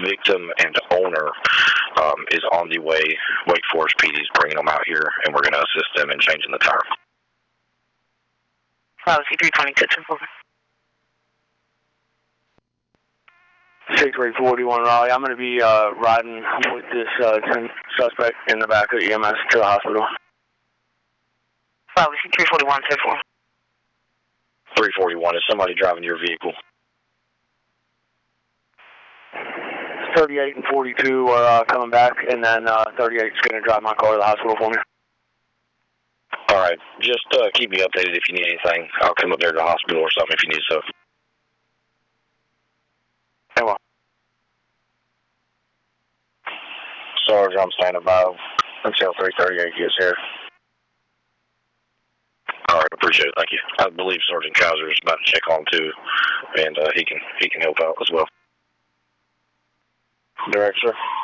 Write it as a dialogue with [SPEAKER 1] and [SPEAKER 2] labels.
[SPEAKER 1] victim and owner is on the way. Wake Forest PD is bringing them out here, and we're going to assist them in changing the tire.
[SPEAKER 2] C326 4.
[SPEAKER 3] 6341 Raleigh. I'm going to be riding with this suspect in the back of the EMS to the hospital.
[SPEAKER 2] C341 4.
[SPEAKER 1] 341, is somebody driving your vehicle?
[SPEAKER 3] 38 and 42 are coming back, and then 38 is going to drive my car to the hospital for me.
[SPEAKER 1] All right, just keep me updated if you need anything. I'll come up there to the hospital or something if you need stuff.
[SPEAKER 3] Hey, well.
[SPEAKER 1] Sarge, I'm standing by until 338 gets here. All right, appreciate it. Thank you. I believe Sergeant Kaiser is about to check on too, and he can help out as well. Director, sir.